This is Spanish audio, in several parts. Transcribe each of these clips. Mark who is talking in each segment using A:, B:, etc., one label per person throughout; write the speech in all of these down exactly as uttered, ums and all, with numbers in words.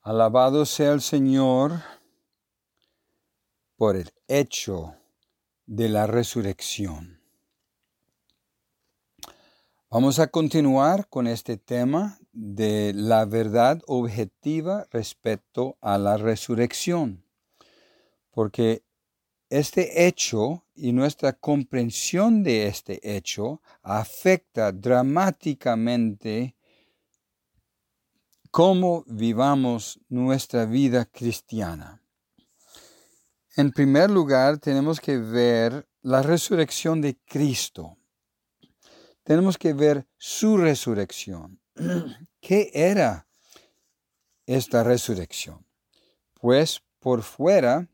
A: Alabado sea el Señor por el hecho de la resurrección. Vamos a continuar con este tema de la verdad objetiva respecto a la resurrección, porque este hecho y nuestra comprensión de este hecho afecta dramáticamente cómo vivamos nuestra vida cristiana. En primer lugar, tenemos que ver la resurrección de Cristo. Tenemos que ver su resurrección. ¿Qué era esta resurrección? Pues por fuera,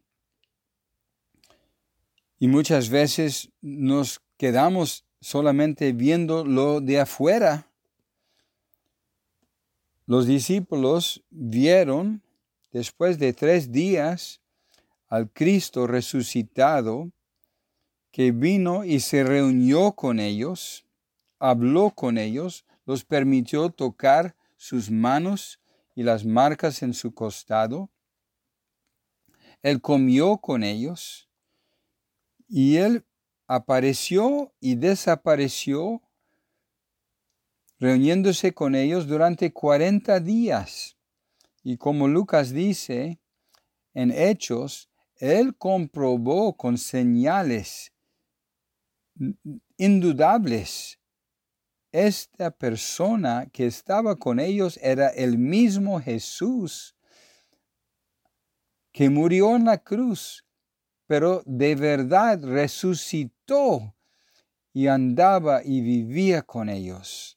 A: y muchas veces nos quedamos solamente viendo lo de afuera. Los discípulos vieron, después de tres días, al Cristo resucitado, que vino y se reunió con ellos, habló con ellos, los permitió tocar sus manos y las marcas en su costado. Él comió con ellos y él apareció y desapareció, reuniéndose con ellos durante cuarenta días. Y como Lucas dice en Hechos, él comprobó con señales indudables. Esta persona que estaba con ellos era el mismo Jesús que murió en la cruz, pero de verdad resucitó y andaba y vivía con ellos.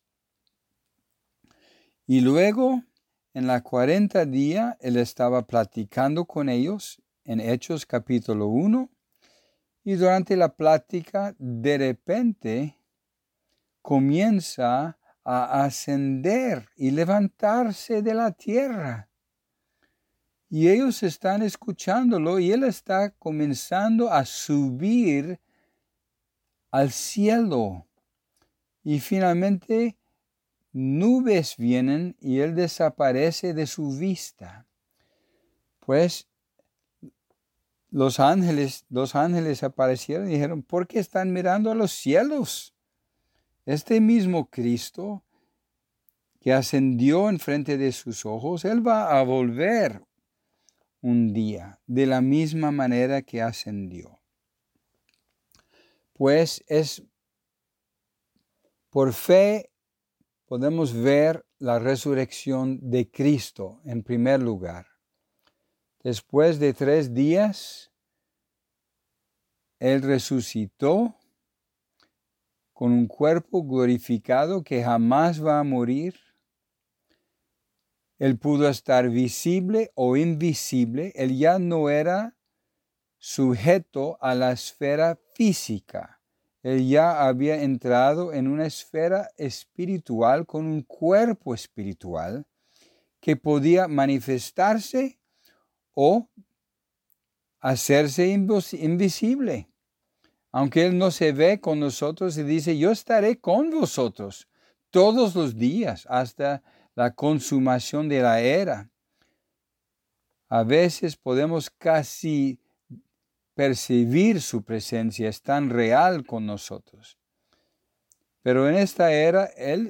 A: Y luego, en la cuarenta días, él estaba platicando con ellos en Hechos capítulo uno, y durante la plática, de repente, comienza a ascender y levantarse de la tierra. Y ellos están escuchándolo y él está comenzando a subir al cielo. Y finalmente nubes vienen y él desaparece de su vista. Pues los ángeles, los ángeles aparecieron y dijeron, ¿por qué están mirando a los cielos? Este mismo Cristo que ascendió enfrente de sus ojos, él va a volver un día de la misma manera que ascendió. Pues es por fe podemos ver la resurrección de Cristo en primer lugar. Después de tres días, él resucitó con un cuerpo glorificado que jamás va a morir. Él pudo estar visible o invisible. Él ya no era sujeto a la esfera física. Él ya había entrado en una esfera espiritual con un cuerpo espiritual que podía manifestarse o hacerse invisible. Aunque Él no se ve con nosotros y dice, yo estaré con vosotros todos los días hasta la consumación de la era. A veces podemos casi percibir su presencia, es tan real con nosotros. Pero en esta era Él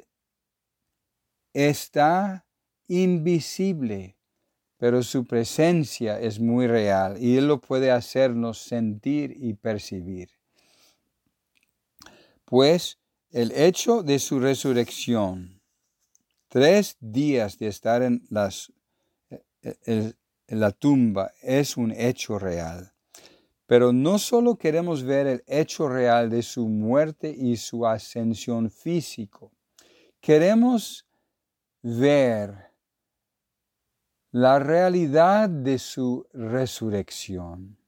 A: está invisible, pero su presencia es muy real y Él lo puede hacernos sentir y percibir. Pues el hecho de su resurrección, tres días de estar en, las, en la tumba, es un hecho real. Pero no solo queremos ver el hecho real de su muerte y su ascensión físico, queremos ver la realidad de su resurrección.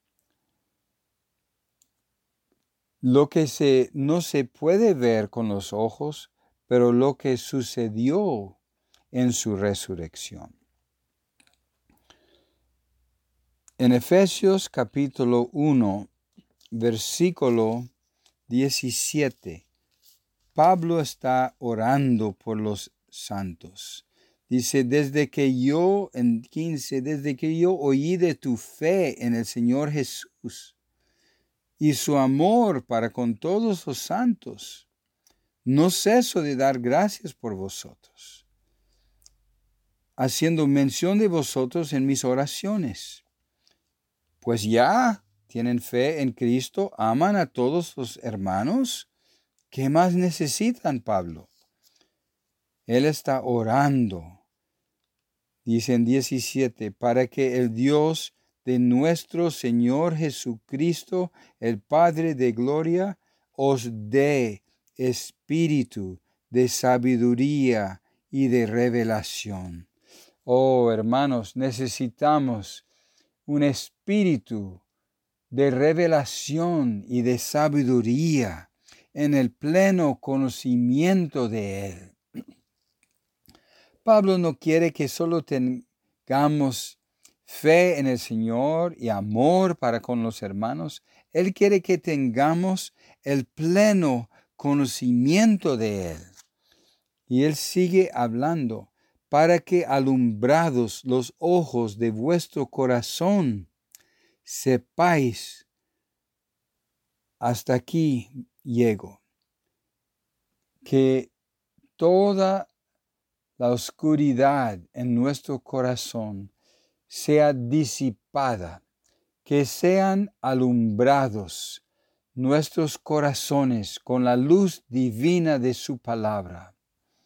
A: Lo que se, no se puede ver con los ojos, pero lo que sucedió en su resurrección. En Efesios capítulo uno, versículo diecisiete, Pablo está orando por los santos. Dice, desde que yo, en quince, desde que yo oí de tu fe en el Señor Jesús y su amor para con todos los santos, no ceso de dar gracias por vosotros, haciendo mención de vosotros en mis oraciones. Pues ya tienen fe en Cristo, aman a todos los hermanos. ¿Qué más necesitan, Pablo? Él está orando. Dice en diecisiete, para que el Dios de nuestro Señor Jesucristo, el Padre de gloria, os dé espíritu de sabiduría y de revelación. Oh, hermanos, necesitamos un espíritu de revelación y de sabiduría en el pleno conocimiento de Él. Pablo no quiere que solo tengamos fe en el Señor y amor para con los hermanos. Él quiere que tengamos el pleno conocimiento de Él. Y Él sigue hablando, para que alumbrados los ojos de vuestro corazón, sepáis, hasta aquí llego, que toda la oscuridad en nuestro corazón sea disipada, que sean alumbrados nuestros corazones con la luz divina de su palabra,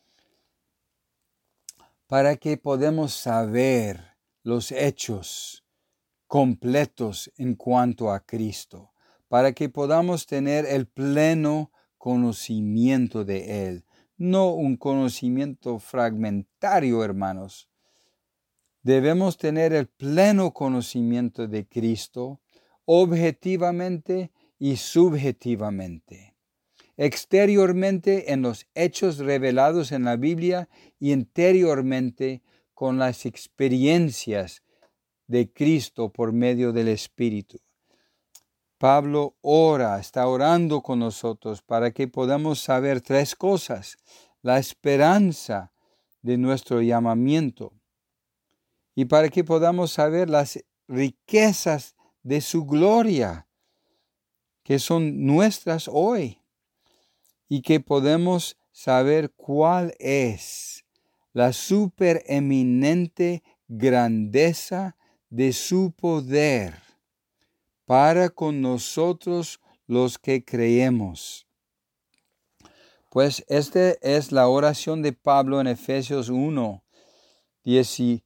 A: para que podamos saber los hechos completos en cuanto a Cristo, para que podamos tener el pleno conocimiento de Él. No un conocimiento fragmentario, hermanos. Debemos tener el pleno conocimiento de Cristo, objetivamente y subjetivamente. Exteriormente en los hechos revelados en la Biblia y interiormente con las experiencias de Cristo por medio del Espíritu. Pablo ora, está orando con nosotros para que podamos saber tres cosas: la esperanza de nuestro llamamiento y para que podamos saber las riquezas de su gloria que son nuestras hoy y que podemos saber cuál es la supereminente grandeza de su poder para con nosotros los que creemos. Pues esta es la oración de Pablo en Efesios uno, dieciocho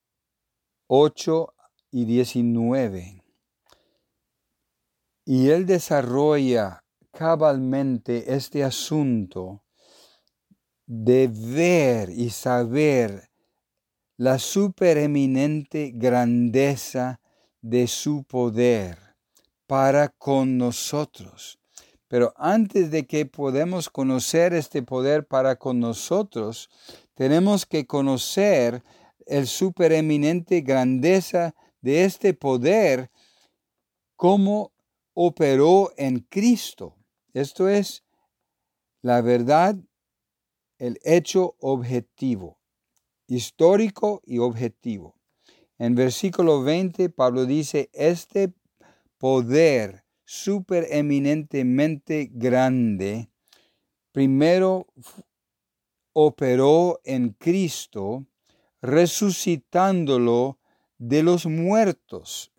A: y diecinueve. Y él desarrolla cabalmente este asunto de ver y saber la supereminente grandeza de su poder para con nosotros. Pero antes de que podamos conocer este poder para con nosotros, tenemos que conocer el supereminente grandeza de este poder, cómo operó en Cristo. Esto es la verdad, el hecho objetivo, histórico y objetivo. En versículo veinte, Pablo dice, este poder supereminentemente grande, primero operó en Cristo, resucitándolo de los muertos.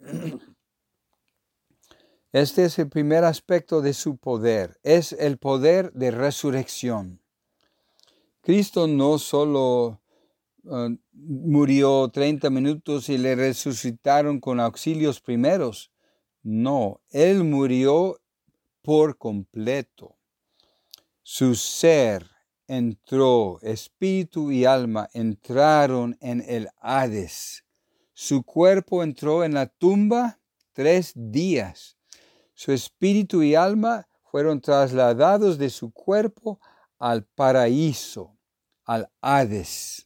A: Este es el primer aspecto de su poder, es el poder de resurrección. Cristo no solo uh, murió treinta minutos y le resucitaron con auxilios primeros. No, Él murió por completo. Su ser entró, espíritu y alma entraron en el Hades. Su cuerpo entró en la tumba tres días. Su espíritu y alma fueron trasladados de su cuerpo al paraíso, al Hades.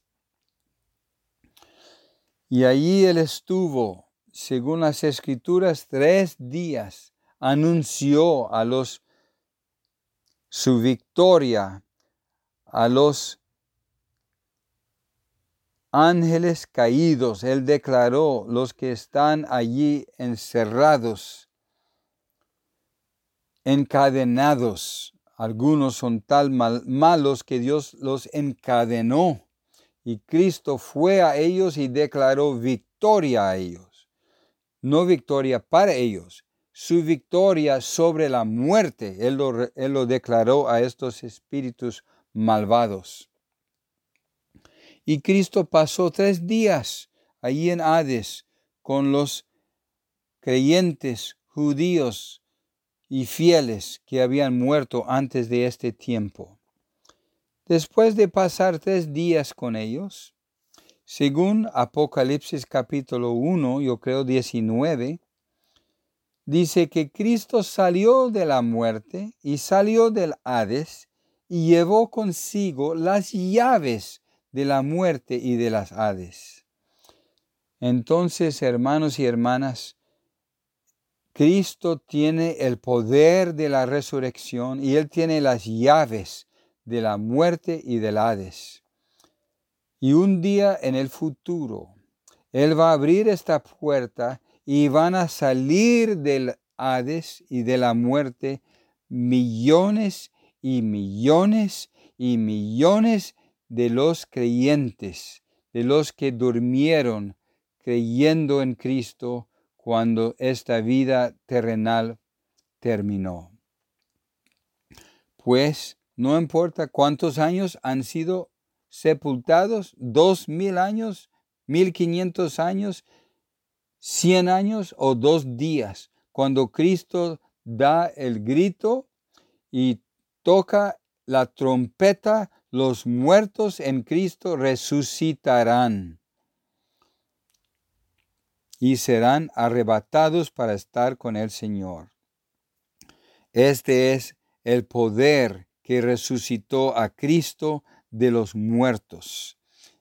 A: Y allí Él estuvo, según las Escrituras, tres días. Anunció a los su victoria a los ángeles caídos. Él declaró los que están allí encerrados, encadenados. Algunos son tan mal, malos que Dios los encadenó. Y Cristo fue a ellos y declaró victoria a ellos. No victoria para ellos, su victoria sobre la muerte. Él lo, él lo declaró a estos espíritus malvados. Y Cristo pasó tres días allí en Hades con los creyentes judíos y fieles que habían muerto antes de este tiempo. Después de pasar tres días con ellos, según Apocalipsis capítulo uno, yo creo diecinueve, dice que Cristo salió de la muerte y salió del Hades y llevó consigo las llaves de la muerte y de las Hades. Entonces, hermanos y hermanas, Cristo tiene el poder de la resurrección y Él tiene las llaves de la muerte y del Hades. Y un día en el futuro, Él va a abrir esta puerta y van a salir del Hades y de la muerte millones y millones y millones de los creyentes, de los que durmieron creyendo en Cristo cuando esta vida terrenal terminó. Pues no importa cuántos años han sido sepultados, dos mil años, mil quinientos años, cien años o dos días, cuando Cristo da el grito y toca la trompeta, los muertos en Cristo resucitarán y serán arrebatados para estar con el Señor. Este es el poder que resucitó a Cristo de los muertos.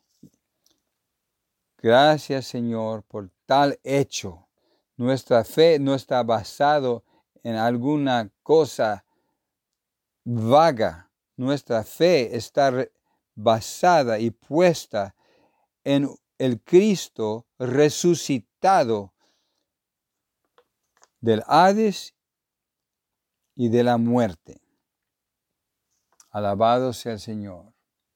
A: Gracias, Señor, por tal hecho. Nuestra fe no está basada en alguna cosa vaga. Nuestra fe está basada y puesta en el Cristo resucitado del Hades y de la muerte. Alabado sea el Señor.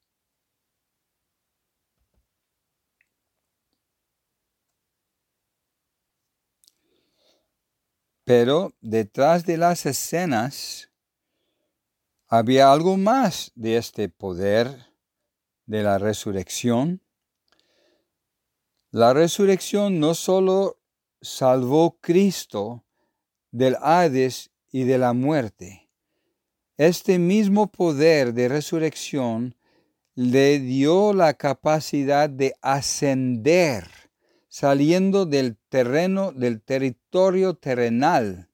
A: Pero detrás de las escenas había algo más de este poder de la resurrección. La resurrección no solo salvó a Cristo del Hades y de la muerte. Este mismo poder de resurrección le dio la capacidad de ascender, saliendo del terreno, del territorio terrenal,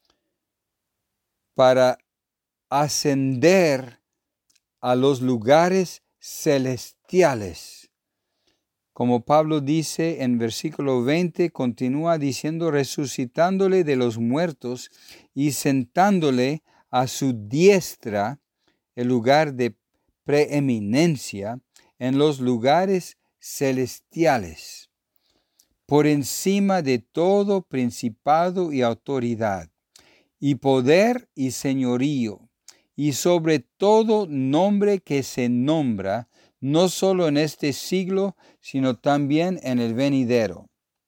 A: para ascender a los lugares celestiales. Como Pablo dice en versículo veinte, continúa diciendo, resucitándole de los muertos y sentándole a su diestra, el lugar de preeminencia, en los lugares celestiales, por encima de todo principado y autoridad, y poder y señorío, y sobre todo nombre que se nombra, no solo en este siglo, sino también en el venidero.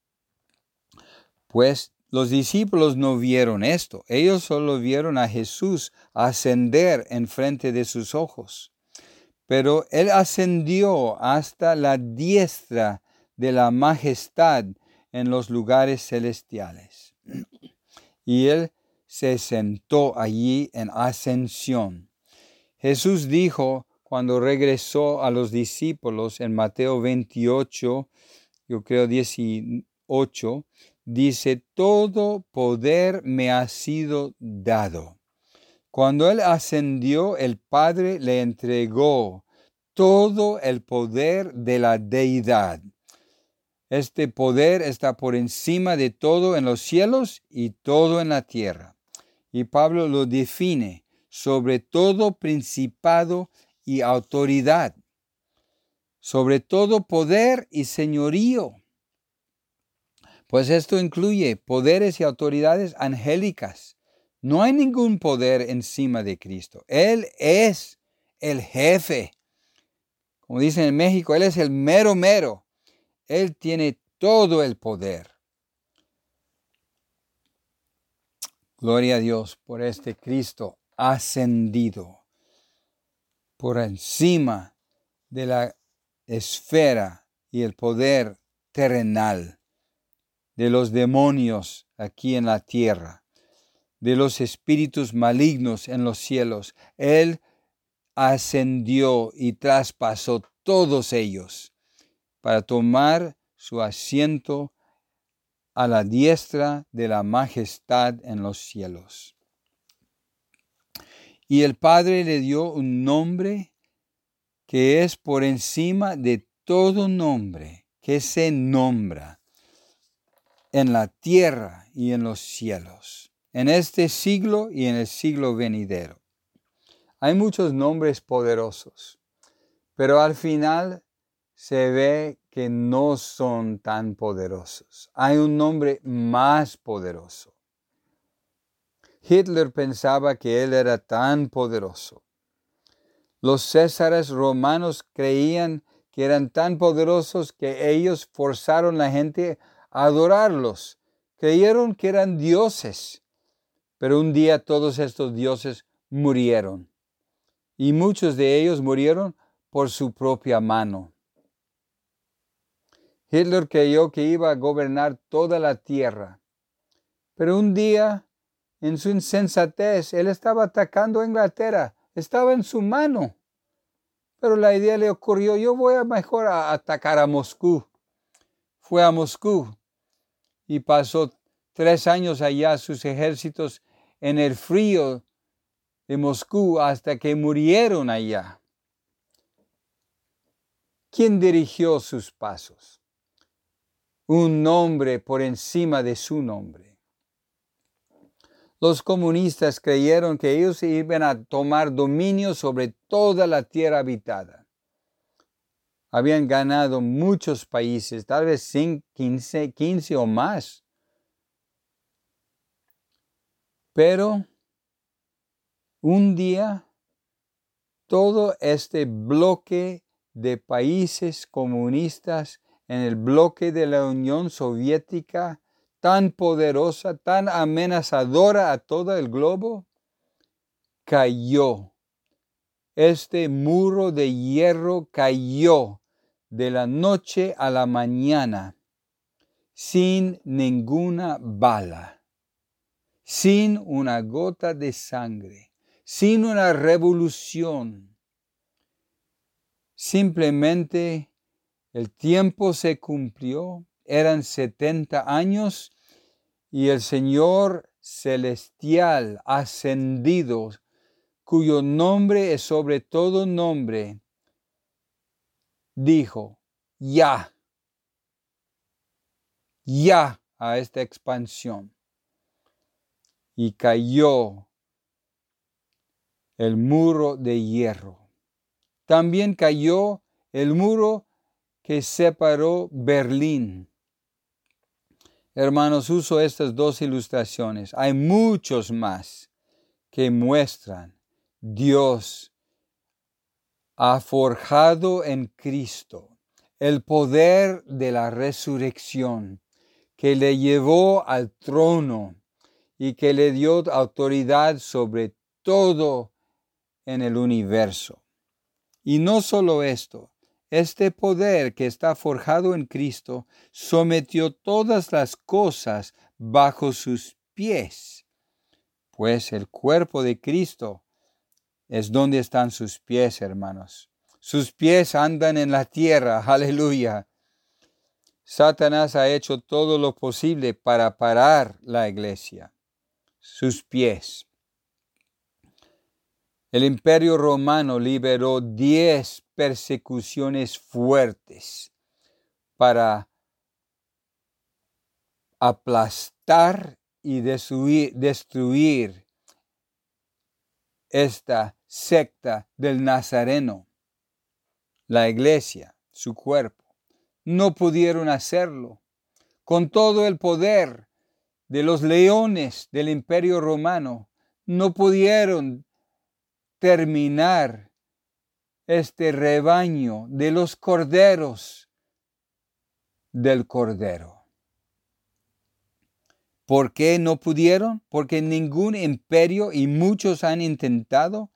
A: Pues los discípulos no vieron esto, ellos solo vieron a Jesús ascender en frente de sus ojos. Pero Él ascendió hasta la diestra de la majestad en los lugares celestiales. Y Él se sentó allí en ascensión. Jesús dijo cuando regresó a los discípulos en Mateo veintiocho, yo creo dieciocho, dice, todo poder me ha sido dado. Cuando Él ascendió, el Padre le entregó todo el poder de la deidad. Este poder está por encima de todo en los cielos y todo en la tierra. Y Pablo lo define sobre todo principado y autoridad, sobre todo poder y señorío. Pues esto incluye poderes y autoridades angélicas. No hay ningún poder encima de Cristo. Él es el jefe. Como dicen en México, Él es el mero mero. Él tiene todo el poder. Gloria a Dios por este Cristo ascendido por encima de la esfera y el poder terrenal de los demonios aquí en la tierra, de los espíritus malignos en los cielos. Él ascendió y traspasó todos ellos para tomar su asiento a la diestra de la majestad en los cielos. Y el Padre le dio un nombre que es por encima de todo nombre que se nombra en la tierra y en los cielos, en este siglo y en el siglo venidero. Hay muchos nombres poderosos, pero al final se ve que no son tan poderosos. Hay un nombre más poderoso. Hitler pensaba que él era tan poderoso. Los césares romanos creían que eran tan poderosos que ellos forzaron a la gente a adorarlos. Creyeron que eran dioses, pero un día todos estos dioses murieron. Y muchos de ellos murieron por su propia mano. Hitler creyó que iba a gobernar toda la tierra. Pero un día, en su insensatez, él estaba atacando a Inglaterra. Estaba en su mano. Pero la idea le ocurrió, yo voy a mejor a atacar a Moscú. Fue a Moscú y pasó tres años allá sus ejércitos en el frío de Moscú hasta que murieron allá. ¿Quién dirigió sus pasos? Un nombre por encima de su nombre. Los comunistas creyeron que ellos iban a tomar dominio sobre toda la tierra habitada. Habían ganado muchos países, tal vez quince, quince o más. Pero un día todo este bloque de países comunistas en el bloque de la Unión Soviética, tan poderosa, tan amenazadora a todo el globo, cayó. Este muro de hierro cayó de la noche a la mañana, sin ninguna bala, sin una gota de sangre, sin una revolución. Simplemente el tiempo se cumplió, eran setenta años y el Señor celestial ascendido, cuyo nombre es sobre todo nombre, dijo, ya, ya a esta expansión. Y cayó el muro de hierro. También cayó el muro que separó Berlín. Hermanos, uso estas dos ilustraciones. Hay muchos más que muestran Dios ha forjado en Cristo el poder de la resurrección que le llevó al trono y que le dio autoridad sobre todo en el universo. Y no solo esto, este poder que está forjado en Cristo sometió todas las cosas bajo sus pies, pues el cuerpo de Cristo es donde están sus pies, hermanos. Sus pies andan en la tierra, aleluya. Satanás ha hecho todo lo posible para parar la iglesia, sus pies. El Imperio Romano liberó diez persecuciones fuertes para aplastar y destruir, destruir esta secta del Nazareno, la iglesia. su cuerpo. No pudieron hacerlo. Con todo el poder de los leones del Imperio Romano, no pudieron terminar este rebaño de los corderos del Cordero. ¿Por qué no pudieron? Porque ningún imperio, y muchos han intentado.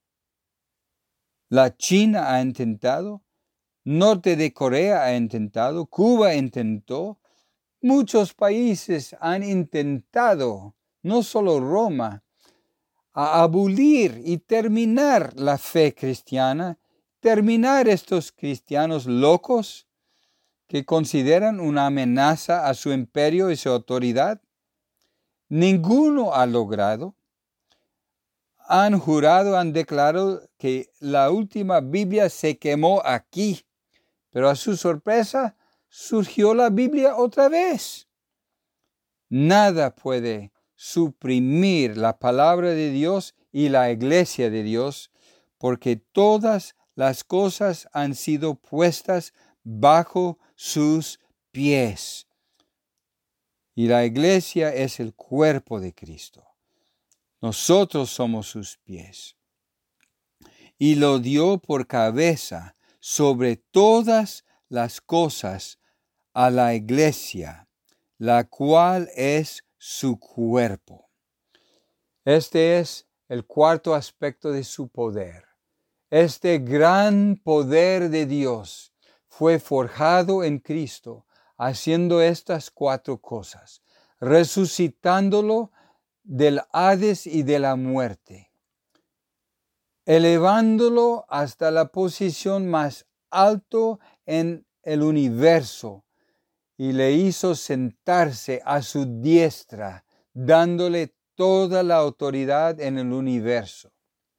A: La China ha intentado, Norte de Corea ha intentado, Cuba intentó, muchos países han intentado, no solo Roma, a abolir y terminar la fe cristiana, terminar estos cristianos locos que consideran una amenaza a su imperio y su autoridad. Ninguno ha logrado. Han jurado, han declarado que la última Biblia se quemó aquí, pero a su sorpresa surgió la Biblia otra vez. Nada puede suprimir la palabra de Dios y la iglesia de Dios, porque todas las cosas han sido puestas bajo sus pies. Y la iglesia es el cuerpo de Cristo. Nosotros somos sus pies. Y lo dio por cabeza sobre todas las cosas a la iglesia, la cual es su cuerpo. Este es el cuarto aspecto de su poder. Este gran poder de Dios fue forjado en Cristo, haciendo estas cuatro cosas, resucitándolo del Hades y de la muerte, elevándolo hasta la posición más alto en el universo, y le hizo sentarse a su diestra, dándole toda la autoridad en el universo.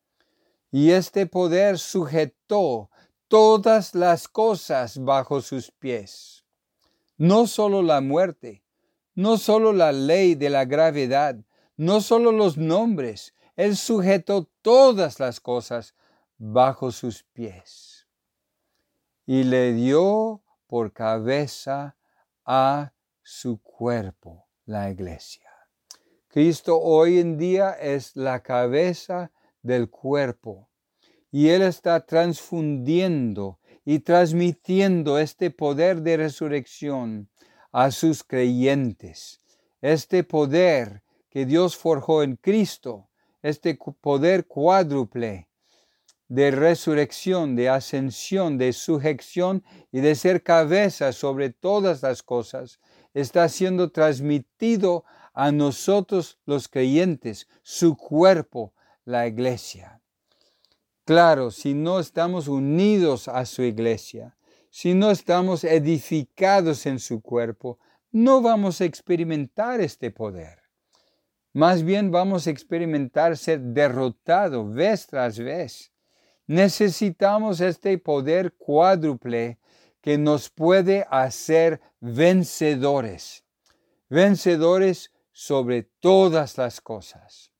A: Y este poder sujetó todas las cosas bajo sus pies. No solo la muerte, no solo la ley de la gravedad, no solo los nombres. Él sujetó todas las cosas bajo sus pies. Y le dio por cabeza a su cuerpo, la iglesia. Cristo hoy en día es la cabeza del cuerpo, y Él está transfundiendo y transmitiendo este poder de resurrección a sus creyentes. Este poder que Dios forjó en Cristo, este poder cuádruple de resurrección, de ascensión, de sujeción y de ser cabeza sobre todas las cosas, está siendo transmitido a nosotros los creyentes, su cuerpo, la iglesia. Claro, si no estamos unidos a su iglesia, si no estamos edificados en su cuerpo, no vamos a experimentar este poder. Más bien vamos a experimentar ser derrotados vez tras vez. Necesitamos este poder cuádruple que nos puede hacer vencedores. Vencedores sobre todas las cosas.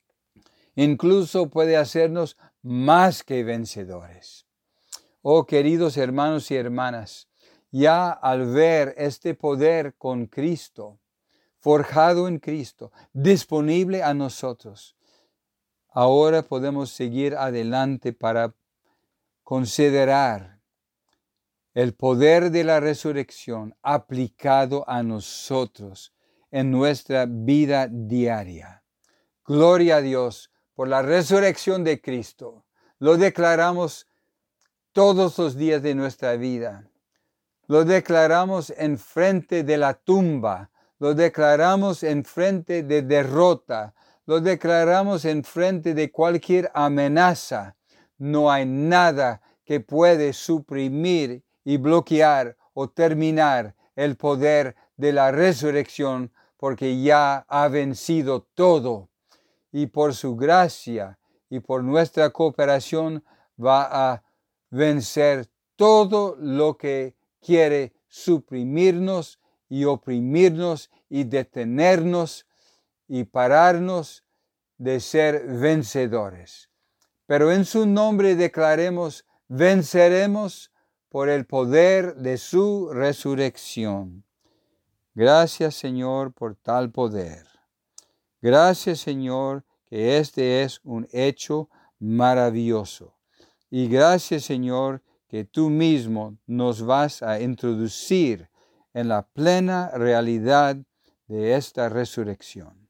A: Incluso puede hacernos más que vencedores. Oh, queridos hermanos y hermanas, ya al ver este poder con Cristo, forjado en Cristo, disponible a nosotros, ahora podemos seguir adelante para considerar el poder de la resurrección aplicado a nosotros en nuestra vida diaria. Gloria a Dios por la resurrección de Cristo. Lo declaramos todos los días de nuestra vida. Lo declaramos en frente de la tumba. Lo declaramos en frente de derrota. Lo declaramos en frente de cualquier amenaza. No hay nada que puede suprimir y bloquear o terminar el poder de la resurrección, porque ya ha vencido todo. Y por su gracia y por nuestra cooperación va a vencer todo lo que quiere suprimirnos y oprimirnos y detenernos y pararnos de ser vencedores. Pero en su nombre declaremos, venceremos por el poder de su resurrección. Gracias, Señor, por tal poder. Gracias, Señor, que este es un hecho maravilloso. Y gracias, Señor, que tú mismo nos vas a introducir en la plena realidad de esta resurrección.